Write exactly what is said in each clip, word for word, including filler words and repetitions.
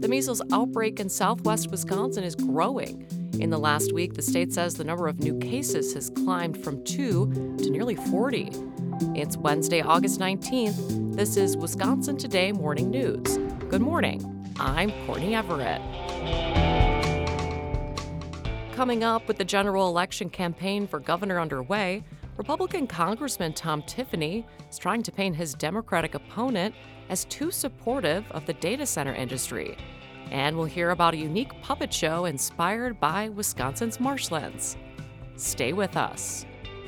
The measles outbreak in southwest Wisconsin is growing. In the last week, the state says the number of new cases has climbed from two to nearly forty. It's Wednesday, August nineteenth. This is Wisconsin Today Morning News. Good morning. I'm Courtney Everett. Coming up, with the general election campaign for governor underway, Republican Congressman Tom Tiffany is trying to paint his Democratic opponent as too supportive of the data center industry. And we'll hear about a unique puppet show inspired by Wisconsin's marshlands. Stay with us.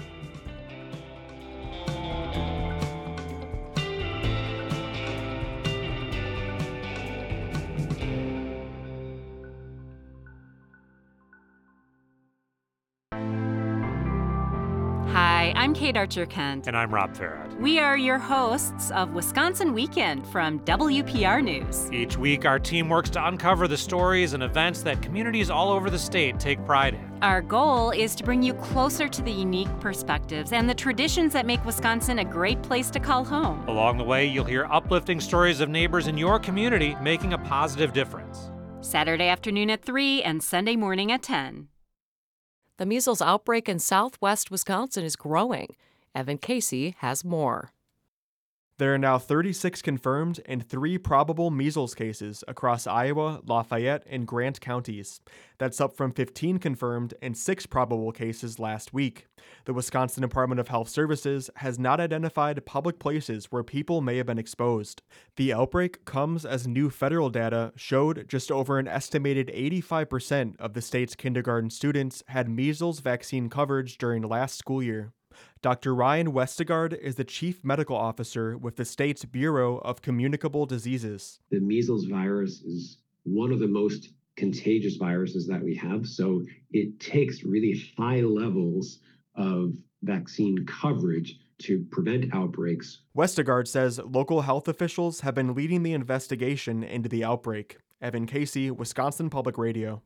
Hi, I'm Kate Archer-Kent. And I'm Rob Farrad. We are your hosts of Wisconsin Weekend from W P R News. Each week, our team works to uncover the stories and events that communities all over the state take pride in. Our goal is to bring you closer to the unique perspectives and the traditions that make Wisconsin a great place to call home. Along the way, you'll hear uplifting stories of neighbors in your community making a positive difference. Saturday afternoon at three and Sunday morning at ten. The measles outbreak in southwest Wisconsin is growing. Evan Casey has more. There are now thirty-six confirmed and three probable measles cases across Iowa, Lafayette, and Grant counties. That's up from fifteen confirmed and six probable cases last week. The Wisconsin Department of Health Services has not identified public places where people may have been exposed. The outbreak comes as new federal data showed just over an estimated eighty-five percent of the state's kindergarten students had measles vaccine coverage during last school year. Doctor Ryan Westegard is the chief medical officer with the state's Bureau of Communicable Diseases. The measles virus is one of the most contagious viruses that we have, so it takes really high levels of vaccine coverage to prevent outbreaks. Westegard says local health officials have been leading the investigation into the outbreak. Evan Casey, Wisconsin Public Radio.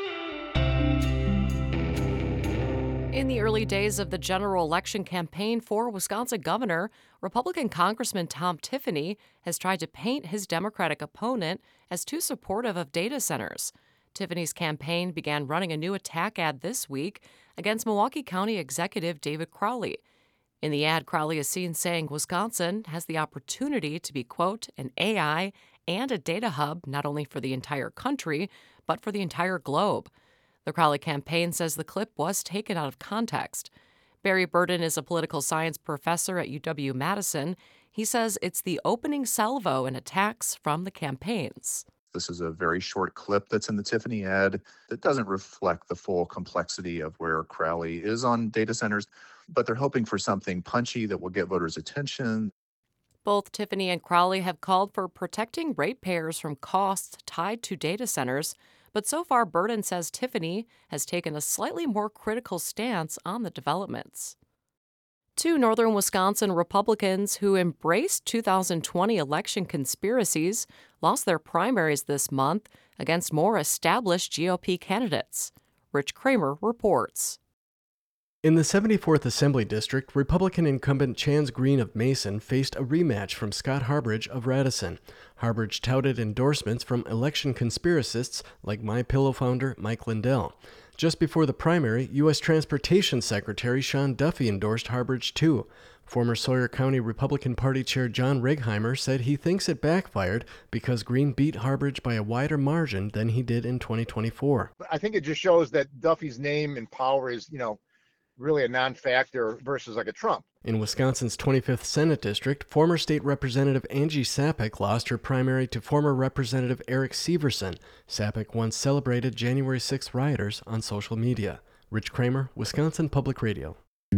In the early days of the general election campaign for Wisconsin governor, Republican Congressman Tom Tiffany has tried to paint his Democratic opponent as too supportive of data centers. Tiffany's campaign began running a new attack ad this week against Milwaukee County Executive David Crowley. In the ad, Crowley is seen saying Wisconsin has the opportunity to be, quote, an A I and a data hub not only for the entire country, but for the entire globe. The Crowley campaign says the clip was taken out of context. Barry Burden is a political science professor at U W-Madison. He says it's the opening salvo in attacks from the campaigns. This is a very short clip that's in the Tiffany ad that doesn't reflect the full complexity of where Crowley is on data centers, but they're hoping for something punchy that will get voters' attention. Both Tiffany and Crowley have called for protecting ratepayers from costs tied to data centers. But so far, Burden says Tiffany has taken a slightly more critical stance on the developments. Two northern Wisconsin Republicans who embraced two thousand twenty election conspiracies lost their primaries this month against more established G O P candidates. Rich Kramer reports. In the seventy-fourth Assembly District, Republican incumbent Chance Green of Mason faced a rematch from Scott Harbridge of Radisson. Harbridge touted endorsements from election conspiracists like MyPillow founder Mike Lindell. Just before the primary, U S Transportation Secretary Sean Duffy endorsed Harbridge too. Former Sawyer County Republican Party Chair John Regheimer said he thinks it backfired because Green beat Harbridge by a wider margin than he did in twenty twenty-four. I think it just shows that Duffy's name and power is, you know, really a non-factor versus like a Trump. In Wisconsin's twenty-fifth Senate District, former State Representative Angie Sapek lost her primary to former Representative Eric Severson. Sapek once celebrated January sixth rioters on social media. Rich Kramer, Wisconsin Public Radio.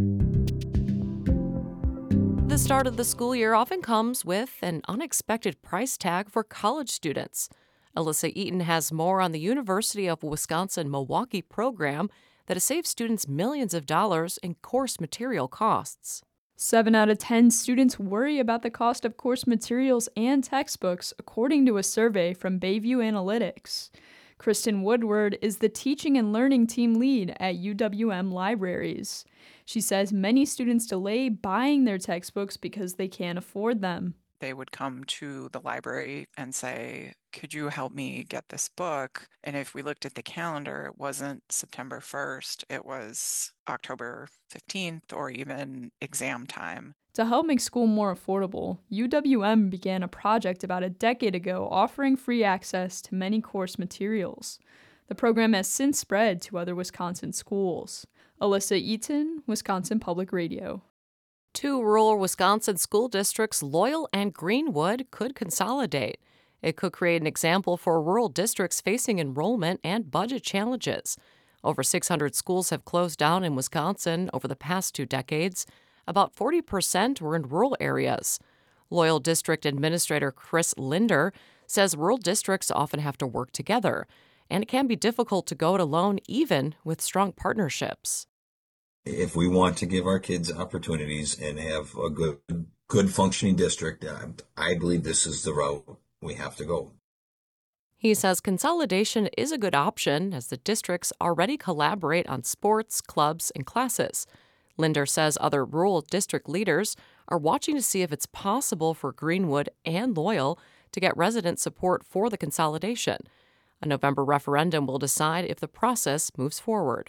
The start of the school year often comes with an unexpected price tag for college students. Alyssa Eaton has more on the University of Wisconsin-Milwaukee program that has saved students millions of dollars in course material costs. Seven out of ten students worry about the cost of course materials and textbooks, according to a survey from Bayview Analytics. Kristen Woodward is the teaching and learning team lead at U W M Libraries. She says many students delay buying their textbooks because they can't afford them. they would come to the library and say, could you help me get this book? And if we looked at the calendar, it wasn't September first, it was October fifteenth or even exam time. To help make school more affordable, U W M began a project about a decade ago offering free access to many course materials. The program has since spread to other Wisconsin schools. Alyssa Eaton, Wisconsin Public Radio. Two rural Wisconsin school districts, Loyal and Greenwood, could consolidate. It could create an example for rural districts facing enrollment and budget challenges. Over six hundred schools have closed down in Wisconsin over the past two decades. About forty percent were in rural areas. Loyal District Administrator Chris Linder says rural districts often have to work together, and it can be difficult to go it alone even with strong partnerships. If we want to give our kids opportunities and have a good, good functioning district, I believe this is the route we have to go. He says consolidation is a good option as the districts already collaborate on sports, clubs, and classes. Linder says other rural district leaders are watching to see if it's possible for Greenwood and Loyal to get resident support for the consolidation. A November referendum will decide if the process moves forward.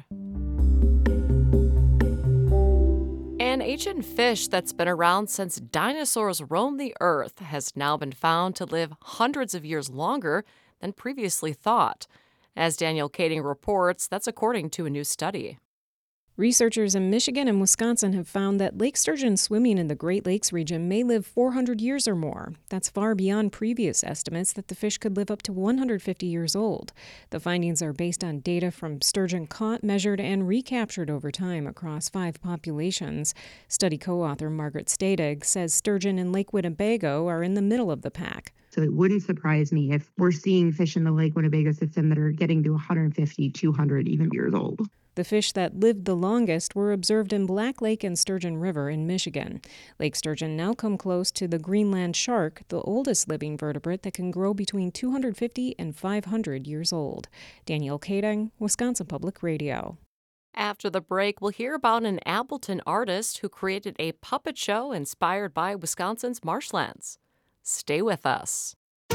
An ancient fish that's been around since dinosaurs roamed the earth has now been found to live hundreds of years longer than previously thought. As Danielle Kading reports, that's according to a new study. Researchers in Michigan and Wisconsin have found that lake sturgeon swimming in the Great Lakes region may live four hundred years or more. That's far beyond previous estimates that the fish could live up to one hundred fifty years old. The findings are based on data from sturgeon caught, measured, and recaptured over time across five populations. Study co-author Margaret Stadig says sturgeon in Lake Winnebago are in the middle of the pack. So it wouldn't surprise me if we're seeing fish in the Lake Winnebago system that are getting to one hundred fifty, two hundred even years old. The fish that lived the longest were observed in Black Lake and Sturgeon River in Michigan. Lake sturgeon now come close to the Greenland shark, the oldest living vertebrate that can grow between two hundred fifty and five hundred years old. Danielle Kading, Wisconsin Public Radio. After the break, we'll hear about an Appleton artist who created a puppet show inspired by Wisconsin's marshlands. Stay with us.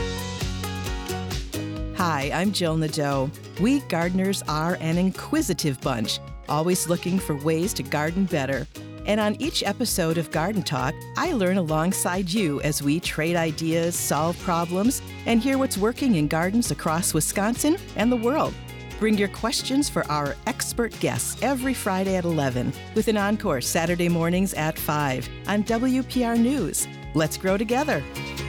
Hi, I'm Jill Nadeau. We gardeners are an inquisitive bunch, always looking for ways to garden better. And on each episode of Garden Talk, I learn alongside you as we trade ideas, solve problems, and hear what's working in gardens across Wisconsin and the world. Bring your questions for our expert guests every Friday at eleven, with an encore Saturday mornings at five on W P R News. Let's grow together.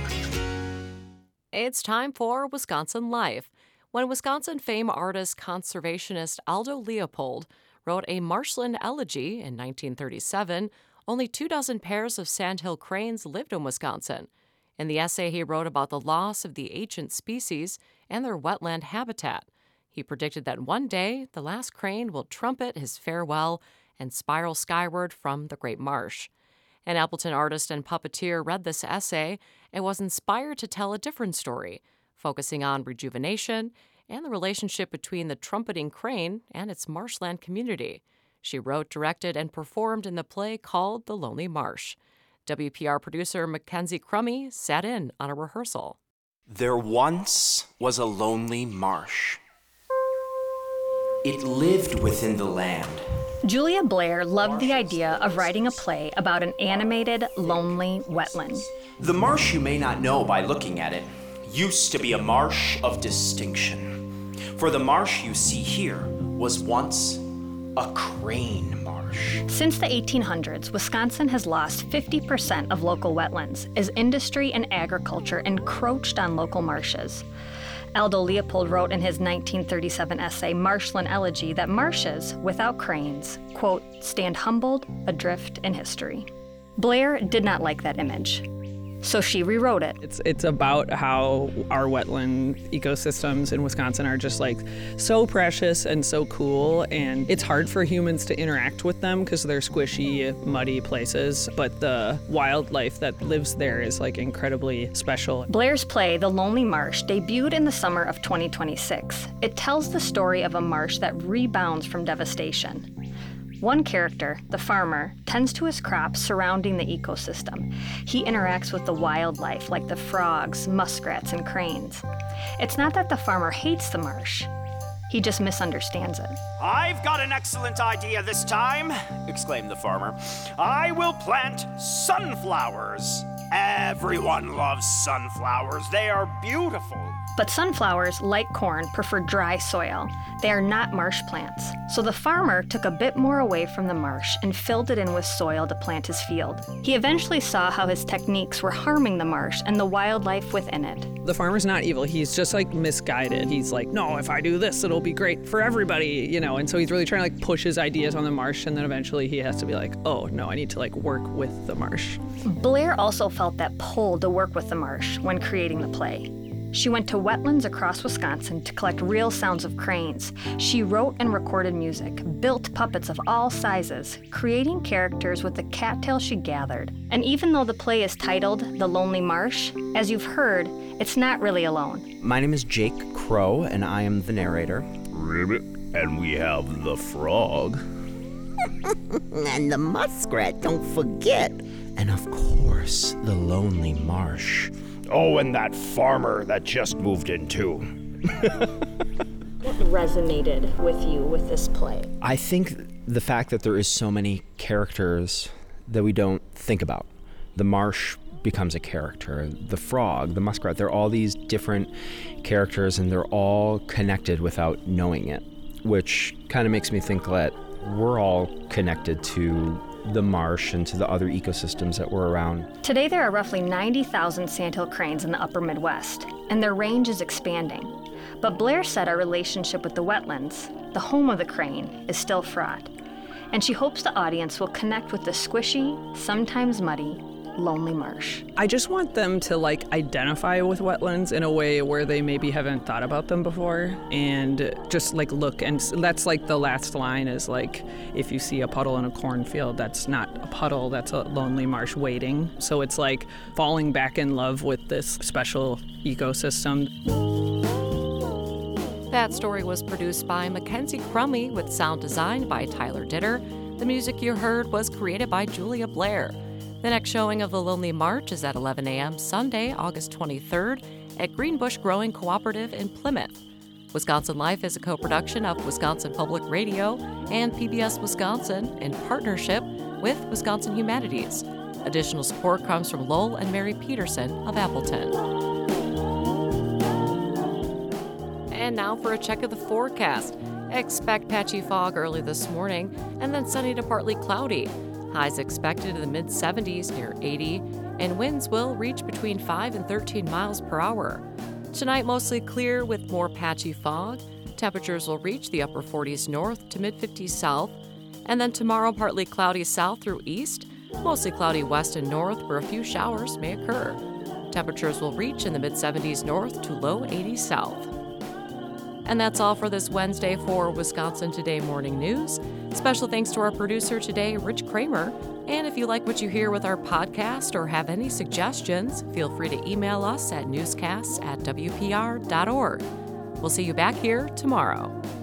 It's time for Wisconsin Life. When Wisconsin fame artist conservationist Aldo Leopold wrote a marshland elegy in nineteen thirty-seven, only two dozen pairs of sandhill cranes lived in Wisconsin. In the essay, he wrote about the loss of the ancient species and their wetland habitat. He predicted that one day the last crane will trumpet his farewell and spiral skyward from the Great Marsh. An Appleton artist and puppeteer read this essay and was inspired to tell a different story, focusing on rejuvenation and the relationship between the trumpeting crane and its marshland community. She wrote, directed, and performed in the play called The Lonely Marsh. W P R producer Mackenzie Crummy sat in on a rehearsal. There once was a lonely marsh. It lived within the land. Julia Blair loved the idea of writing a play about an animated, lonely wetland. The marsh you may not know by looking at it used to be a marsh of distinction. For the marsh you see here was once a crane marsh. Since the eighteen hundreds, Wisconsin has lost fifty percent of local wetlands as industry and agriculture encroached on local marshes. Aldo Leopold wrote in his nineteen thirty-seven essay, Marshland Elegy, that marshes, without cranes, quote, stand humbled, adrift in history. Blair did not like that image, so she rewrote it. It's it's about how our wetland ecosystems in Wisconsin are just like so precious and so cool, and it's hard for humans to interact with them because they're squishy, muddy places, but the wildlife that lives there is like incredibly special. Blair's play, The Lonely Marsh, debuted in the summer of twenty twenty-six. It tells the story of a marsh that rebounds from devastation. One character, the farmer, tends to his crops surrounding the ecosystem. He interacts with the wildlife like the frogs, muskrats, and cranes. It's not that the farmer hates the marsh. He just misunderstands it. I've got an excellent idea this time, exclaimed the farmer. I will plant sunflowers. Everyone loves sunflowers. They are beautiful. But sunflowers, like corn, prefer dry soil. They are not marsh plants. So the farmer took a bit more away from the marsh and filled it in with soil to plant his field. He eventually saw how his techniques were harming the marsh and the wildlife within it. The farmer's not evil. He's just like misguided. He's like, no, if I do this, it'll be great for everybody, you know? And so he's really trying to like push his ideas on the marsh. And then eventually he has to be like, oh, no, I need to like work with the marsh. Blair also felt that pull to work with the marsh when creating the play. She went to wetlands across Wisconsin to collect real sounds of cranes. She wrote and recorded music, built puppets of all sizes, creating characters with the cattails she gathered. And even though the play is titled The Lonely Marsh, as you've heard, it's not really alone. My name is Jake Crow, and I am the narrator. Ribbit, and we have the frog. And the muskrat, don't forget. And of course, the lonely marsh. Oh, and that farmer that just moved in too. What resonated with you with this play? I think the fact that there is so many characters that we don't think about. The marsh becomes a character. The frog, the muskrat, they're all these different characters and they're all connected without knowing it, which kind of makes me think that we're all connected to the marsh and to the other ecosystems that were around. Today there are roughly ninety thousand sandhill cranes in the upper Midwest, and their range is expanding. But Blair said our relationship with the wetlands, the home of the crane, is still fraught. And she hopes the audience will connect with the squishy, sometimes muddy, lonely marsh. I just want them to like identify with wetlands in a way where they maybe haven't thought about them before, and just like look, and that's like the last line is like, if you see a puddle in a cornfield, that's not a puddle, that's a lonely marsh waiting. So it's like falling back in love with this special ecosystem. That story was produced by Mackenzie Crumley with sound design by Tyler Ditter. The music you heard was created by Julia Blair. The next showing of The Lonely March is at eleven a.m. Sunday, August twenty-third at Greenbush Growing Cooperative in Plymouth. Wisconsin Life is a co-production of Wisconsin Public Radio and P B S Wisconsin in partnership with Wisconsin Humanities. Additional support comes from Lowell and Mary Peterson of Appleton. And now for a check of the forecast. Expect patchy fog early this morning and then sunny to partly cloudy. Highs expected in the mid seventies near eighty, and winds will reach between five and thirteen miles per hour. Tonight, mostly clear with more patchy fog. Temperatures will reach the upper forties north to mid fifties south. And then tomorrow, partly cloudy south through east, mostly cloudy west and north where a few showers may occur. Temperatures will reach in the mid seventies north to low eighties south. And that's all for this Wednesday for Wisconsin Today Morning News. Special thanks to our producer today, Rich Kramer. And if you like what you hear with our podcast or have any suggestions, feel free to email us at newscasts at w p r dot org. We'll see you back here tomorrow.